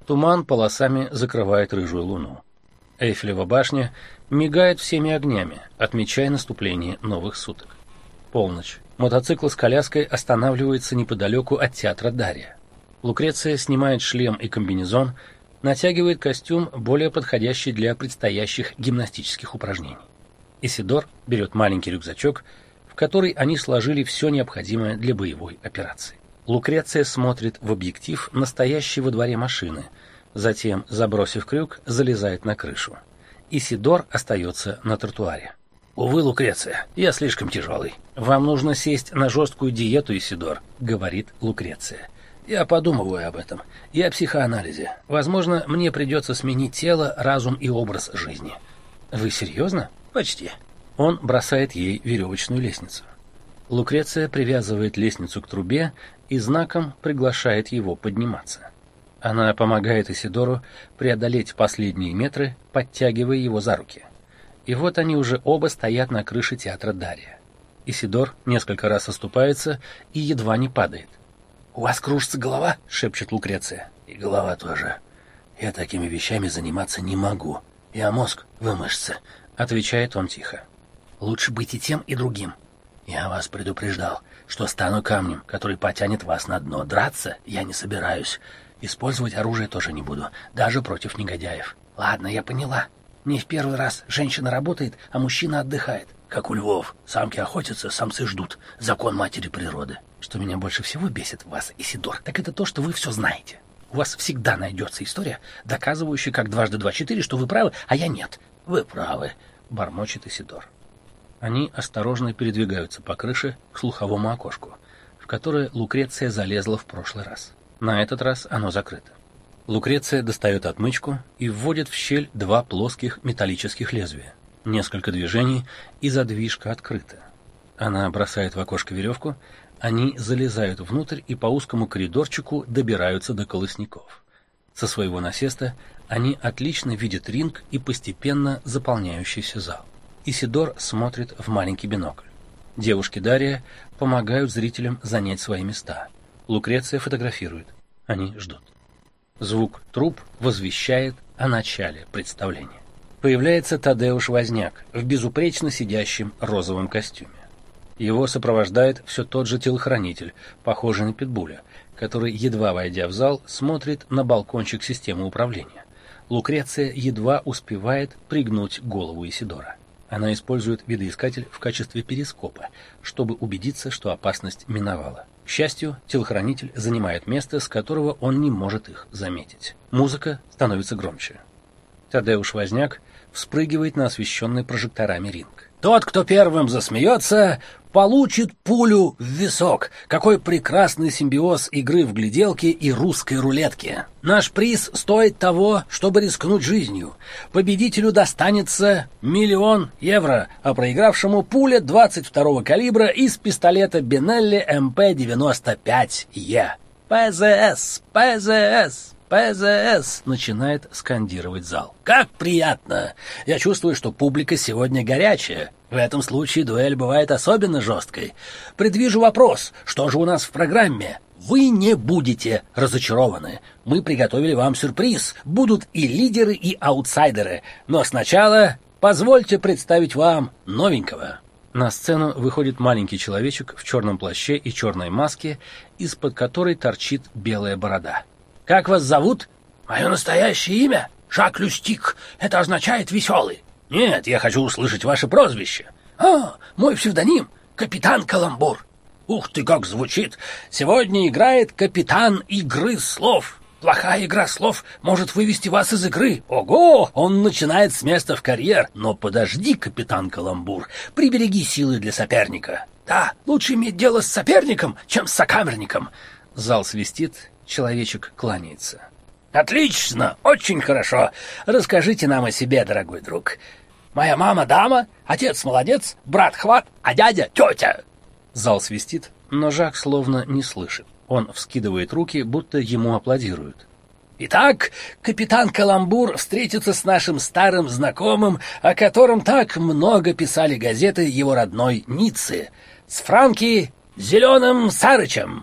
Туман полосами закрывает рыжую луну. Эйфелева башня мигает всеми огнями, отмечая наступление новых суток. Полночь. Мотоцикл с коляской останавливается неподалеку от театра Дария. Лукреция снимает шлем и комбинезон, натягивает костюм, более подходящий для предстоящих гимнастических упражнений. Исидор берет маленький рюкзачок, в который они сложили все необходимое для боевой операции. Лукреция смотрит в объектив настоящей во дворе машины, затем, забросив крюк, залезает на крышу. Исидор остается на тротуаре. «Увы, Лукреция, я слишком тяжелый. Вам нужно сесть на жесткую диету, Исидор», — говорит Лукреция. «Я подумываю об этом и о психоанализе. Возможно, мне придется сменить тело, разум и образ жизни». «Вы серьезно?» «Почти». Он бросает ей веревочную лестницу. Лукреция привязывает лестницу к трубе и знаком приглашает его подниматься. Она помогает Исидору преодолеть последние метры, подтягивая его за руки. И вот они уже оба стоят на крыше театра Дария. Исидор несколько раз оступается и едва не падает. «У вас кружится голова?» — шепчет Лукреция. «И голова тоже. Я такими вещами заниматься не могу. Я мозг в мышце», — отвечает он тихо. «Лучше быть и тем, и другим. Я вас предупреждал, что стану камнем, который потянет вас на дно. Драться я не собираюсь. Использовать оружие тоже не буду, даже против негодяев. Ладно, я поняла. Не в первый раз женщина работает, а мужчина отдыхает. Как у львов. Самки охотятся, самцы ждут. Закон матери природы. Что меня больше всего бесит в вас, Исидор, так это то, что вы все знаете. У вас всегда найдется история, доказывающая, как 2 × 2 = 4, что вы правы, а я нет». «Вы правы», — бормочет Исидор. Они осторожно передвигаются по крыше к слуховому окошку, в которое Лукреция залезла в прошлый раз. На этот раз оно закрыто. Лукреция достает отмычку и вводит в щель 2 плоских металлических лезвия. Несколько движений, и задвижка открыта. Она бросает в окошко веревку, они залезают внутрь и по узкому коридорчику добираются до колосников. Со своего насеста они отлично видят ринг и постепенно заполняющийся зал. Исидор смотрит в маленький бинокль. Девушки Дария помогают зрителям занять свои места. Лукреция фотографирует. Они ждут. Звук труб возвещает о начале представления. Появляется Тадеуш Возняк в безупречно сидящем розовом костюме. Его сопровождает все тот же телохранитель, похожий на питбуля, который, едва войдя в зал, смотрит на балкончик системы управления. Лукреция едва успевает пригнуть голову Исидора. Она использует видоискатель в качестве перископа, чтобы убедиться, что опасность миновала. К счастью, телохранитель занимает место, с которого он не может их заметить. Музыка становится громче. Тадеуш Возняк вспрыгивает на освещенный прожекторами ринг. «Тот, кто первым засмеется, получит пулю в висок. Какой прекрасный симбиоз игры в гляделки и русской рулетки. Наш приз стоит того, чтобы рискнуть жизнью. Победителю достанется 1 000 000 евро, а проигравшему пуля 22-го калибра из пистолета Бенелли МП-95Е. ПЗС! ПЗС! ПЗС!» начинает скандировать зал. «Как приятно! Я чувствую, что публика сегодня горячая. В этом случае дуэль бывает особенно жесткой. Предвижу вопрос, что же у нас в программе? Вы не будете разочарованы. Мы приготовили вам сюрприз. Будут и лидеры, и аутсайдеры. Но сначала позвольте представить вам новенького». На сцену выходит маленький человечек в черном плаще и черной маске, из-под которой торчит белая борода. «Как вас зовут?» «Мое настоящее имя — Жак Люстик. Это означает «веселый». «Нет, я хочу услышать ваше прозвище». Мой псевдоним — Капитан Каламбур». «Ух ты, как звучит! Сегодня играет капитан игры слов. Плохая игра слов может вывести вас из игры. Ого! Он начинает с места в карьер. Но подожди, Капитан Каламбур, прибереги силы для соперника». «Да, лучше иметь дело с соперником, чем с сокамерником». Зал свистит, человечек кланяется. «Отлично! Очень хорошо! Расскажите нам о себе, дорогой друг. Моя мама дама, отец молодец, брат хват, а дядя тетя». Зал свистит, но Жак словно не слышит. Он вскидывает руки, будто ему аплодируют. «Итак, капитан Каламбур встретится с нашим старым знакомым, о котором так много писали газеты его родной Ниццы, с Франки Зеленым Сарычем».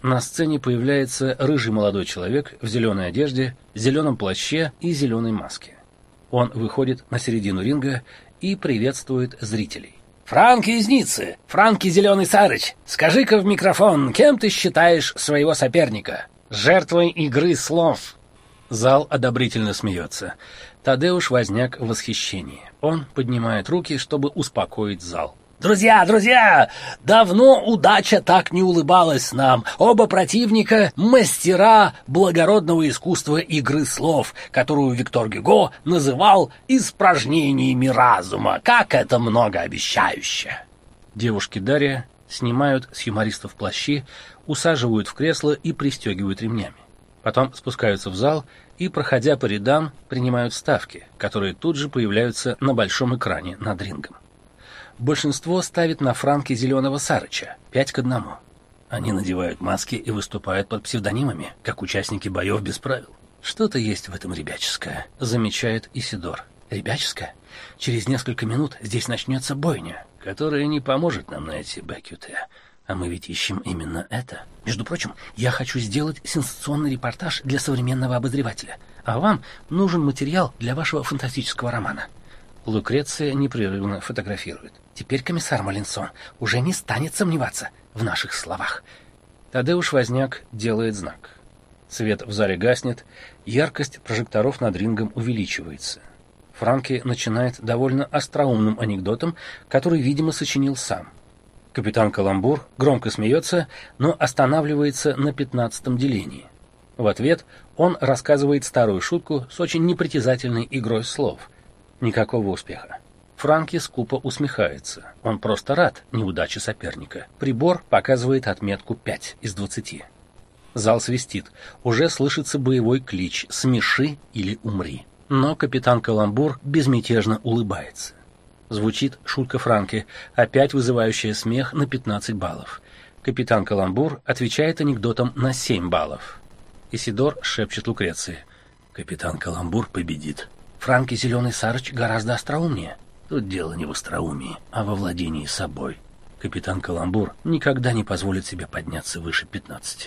На сцене появляется рыжий молодой человек в зеленой одежде, зеленом плаще и зеленой маске. Он выходит на середину ринга и приветствует зрителей. «Франки из Ниццы! Франки Зеленый Сарыч! Скажи-ка в микрофон, кем ты считаешь своего соперника? Жертвой игры слов!» Зал одобрительно смеется. Тадеуш Возняк в восхищении. Он поднимает руки, чтобы успокоить зал. «Друзья! Давно удача так не улыбалась нам. Оба противника — мастера благородного искусства игры слов, которую Виктор Гюго называл «испражнениями разума». Как это многообещающе!» Девушки Дарья снимают с юмористов плащи, усаживают в кресло и пристегивают ремнями. Потом спускаются в зал и, проходя по рядам, принимают ставки, которые тут же появляются на большом экране над рингом. Большинство ставит на Франки Зеленого Сарыча 5-1. Они надевают маски и выступают под псевдонимами, как участники боев без правил. Что-то есть в этом ребяческое, замечает Исидор. Ребяческое? Через несколько минут здесь начнется бойня, которая не поможет нам найти Беккюте. А мы ведь ищем именно это. Между прочим, я хочу сделать сенсационный репортаж для современного обозревателя, а вам нужен материал для вашего фантастического романа. Лукреция непрерывно фотографирует. Теперь комиссар Маллинсон уже не станет сомневаться в наших словах. Тадеуш Возняк делает знак. Свет в зале гаснет, яркость прожекторов над рингом увеличивается. Франки начинает довольно остроумным анекдотом, который, видимо, сочинил сам. Капитан Каламбур громко смеется, но останавливается на 15-м делении. В ответ он рассказывает старую шутку с очень непритязательной игрой слов. Никакого успеха. Франки скупо усмехается. Он просто рад неудаче соперника. Прибор показывает отметку 5 из 20. Зал свистит. Уже слышится боевой клич «Смеши или умри». Но капитан Каламбур безмятежно улыбается. Звучит шутка Франки, опять вызывающая смех на 15 баллов. Капитан Каламбур отвечает анекдотом на 7 баллов. Исидор шепчет Лукреции. «Капитан Каламбур победит». Франки Зеленый Сарыч гораздо остроумнее. Тут дело не в остроумии, а во владении собой. Капитан Каламбур никогда не позволит себе подняться выше 15.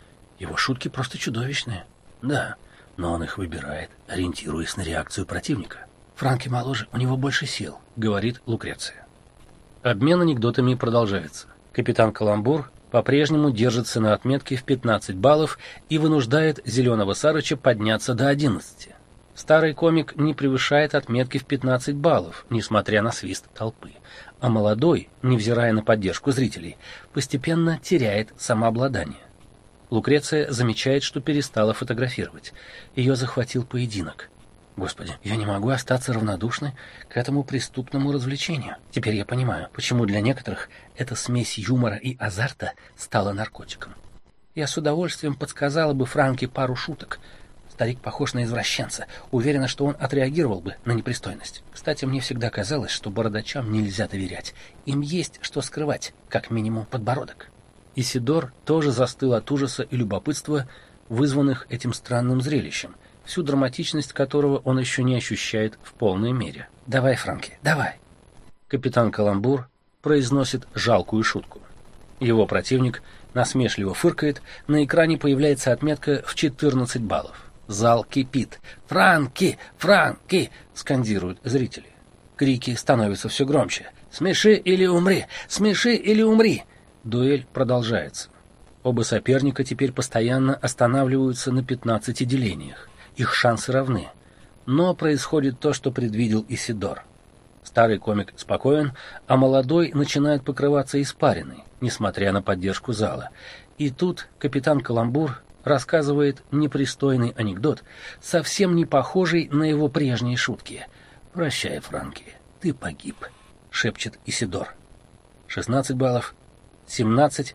Его шутки просто чудовищные. Да, но он их выбирает, ориентируясь на реакцию противника. Франки моложе, у него больше сил, говорит Лукреция. Обмен анекдотами продолжается. Капитан Каламбур по-прежнему держится на отметке в 15 баллов и вынуждает Зеленого Сарыча подняться до 11. Старый комик не превышает отметки в 15 баллов, несмотря на свист толпы, а молодой, невзирая на поддержку зрителей, постепенно теряет самообладание. Лукреция замечает, что перестала фотографировать. Ее захватил поединок. Господи, я не могу остаться равнодушной к этому преступному развлечению. Теперь я понимаю, почему для некоторых эта смесь юмора и азарта стала наркотиком. Я с удовольствием подсказала бы Франке пару шуток. Старик похож на извращенца. Уверена, что он отреагировал бы на непристойность. Кстати, мне всегда казалось, что бородачам нельзя доверять. Им есть что скрывать, как минимум подбородок. Исидор тоже застыл от ужаса и любопытства, вызванных этим странным зрелищем, всю драматичность которого он еще не ощущает в полной мере. «Давай, Франки, давай!» Капитан Каламбур произносит жалкую шутку. Его противник насмешливо фыркает, на экране появляется отметка в 14 баллов. Зал кипит. «Франки! Франки!» — скандируют зрители. Крики становятся все громче. «Смеши или умри! Смеши или умри!» Дуэль продолжается. Оба соперника теперь постоянно останавливаются на 15 делениях. Их шансы равны. Но происходит то, что предвидел Исидор. Старый комик спокоен, а молодой начинает покрываться испариной, несмотря на поддержку зала. И тут капитан Каламбур рассказывает непристойный анекдот, совсем не похожий на его прежние шутки. «Прощай, Франки, ты погиб», — шепчет Исидор. 16 баллов, 17,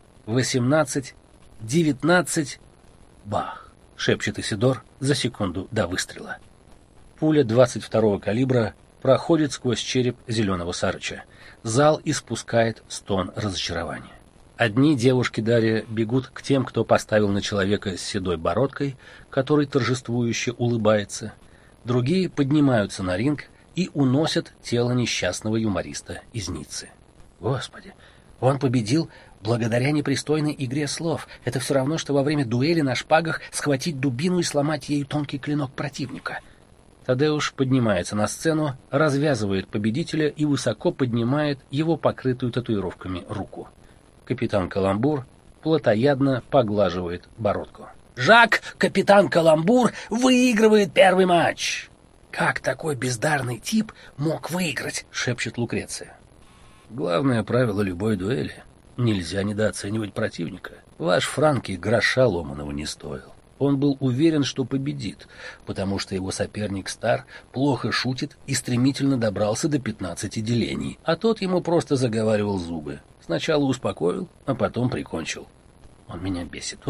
18, 19, бах, шепчет Исидор за секунду до выстрела. Пуля 22-го калибра проходит сквозь череп Зеленого Сарыча. Зал испускает стон разочарования. Одни девушки Дарья бегут к тем, кто поставил на человека с седой бородкой, который торжествующе улыбается. Другие поднимаются на ринг и уносят тело несчастного юмориста из Ниццы. Господи, он победил Благодаря непристойной игре слов. Это все равно, что во время дуэли на шпагах схватить дубину и сломать ею тонкий клинок противника. Тадеуш поднимается на сцену, развязывает победителя и высоко поднимает его покрытую татуировками руку. Капитан Каламбур плотоядно поглаживает бородку. «Жак, капитан Каламбур, выигрывает первый матч!» «Как такой бездарный тип мог выиграть?» — шепчет Лукреция. «Главное правило любой дуэли — нельзя недооценивать противника. Ваш Франки гроша ломаного не стоил. Он был уверен, что победит, потому что его соперник Стар плохо шутит и стремительно добрался до 15 делений, а тот ему просто заговаривал зубы. Сначала успокоил, а потом прикончил. Он меня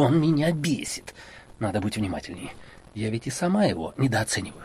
бесит. Надо быть внимательнее. Я ведь и сама его недооцениваю».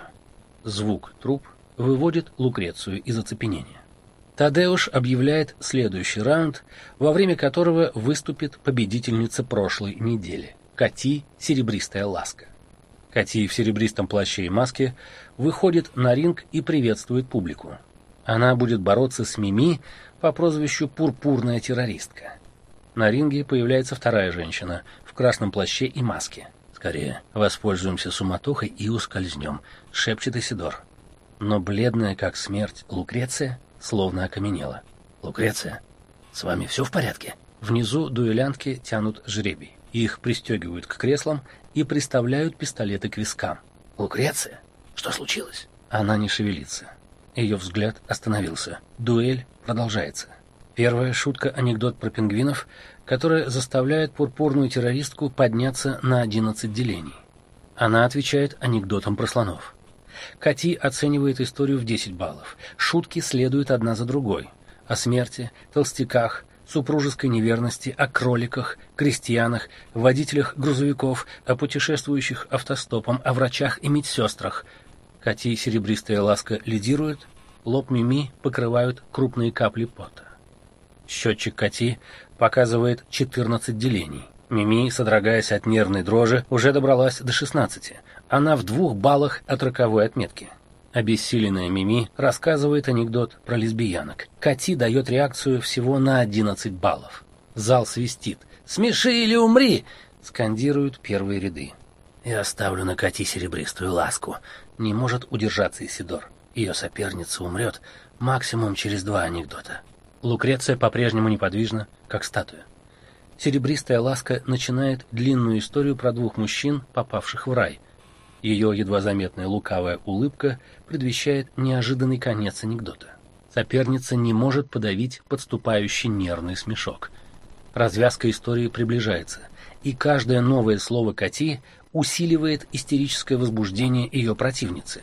Звук труб выводит Лукрецию из оцепенения. Тадеуш объявляет следующий раунд, во время которого выступит победительница прошлой недели. Кати «Серебристая ласка». Кати в серебристом плаще и маске выходит на ринг и приветствует публику. Она будет бороться с Мими по прозвищу «Пурпурная террористка». На ринге появляется вторая женщина в красном плаще и маске. «Скорее, воспользуемся суматохой и ускользнем», — шепчет Исидор. Но бледная, как смерть, Лукреция словно окаменела. «Лукреция, с вами все в порядке?» Внизу дуэлянтки тянут жребий. Их пристегивают к креслам и приставляют пистолеты к вискам. «Лукреция, что случилось?» Она не шевелится. Ее взгляд остановился. Дуэль продолжается. Первая шутка-анекдот про пингвинов, которая заставляет пурпурную террористку подняться на 11 делений. Она отвечает анекдотом про слонов. Кати оценивает историю в 10 баллов. Шутки следуют одна за другой. О смерти, толстяках, супружеской неверности, о кроликах, крестьянах, водителях грузовиков, о путешествующих автостопом, о врачах и медсестрах. Кати «Серебристая ласка» лидирует, лоб Мими покрывают крупные капли пота. Счетчик Кати показывает 14 делений. Мими, содрогаясь от нервной дрожи, уже добралась до 16. Она в 2 баллах от роковой отметки. Обессиленная Мими рассказывает анекдот про лесбиянок. Кати дает реакцию всего на 11 баллов. Зал свистит. «Смеши или умри!» — скандируют первые ряды. «Я ставлю на Кати «Серебристую ласку». Не может удержаться Исидор. Ее соперница умрет максимум через 2 анекдота. Лукреция по-прежнему неподвижна, как статуя. «Серебристая ласка» начинает длинную историю про 2 мужчин, попавших в рай. Ее едва заметная лукавая улыбка предвещает неожиданный конец анекдота. Соперница не может подавить подступающий нервный смешок. Развязка истории приближается, и каждое новое слово Кати усиливает истерическое возбуждение ее противницы.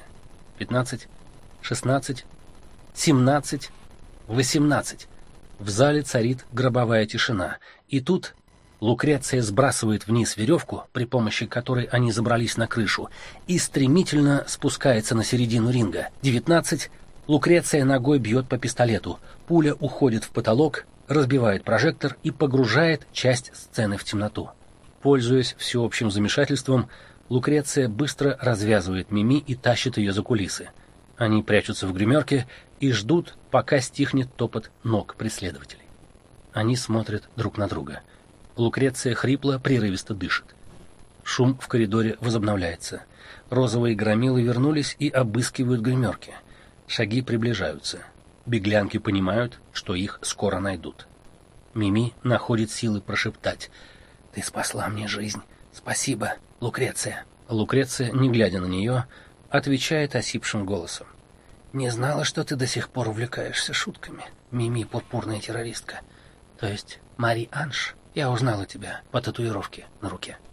15, 16, 17, 18. В зале царит гробовая тишина, и тут Лукреция сбрасывает вниз веревку, при помощи которой они забрались на крышу, и стремительно спускается на середину ринга. 19. Лукреция ногой бьет по пистолету. Пуля уходит в потолок, разбивает прожектор и погружает часть сцены в темноту. Пользуясь всеобщим замешательством, Лукреция быстро развязывает Мими и тащит ее за кулисы. Они прячутся в гримерке и ждут, пока стихнет топот ног преследователей. Они смотрят друг на друга. Лукреция хрипло, прерывисто дышит. Шум в коридоре возобновляется. Розовые громилы вернулись и обыскивают гримерки. Шаги приближаются. Беглянки понимают, что их скоро найдут. Мими находит силы прошептать: «Ты спасла мне жизнь. Спасибо, Лукреция». Лукреция, не глядя на нее, отвечает осипшим голосом: «Не знала, что ты до сих пор увлекаешься шутками, Мими, пурпурная террористка. То есть Мари-Анж. Я узнала тебя по татуировке на руке».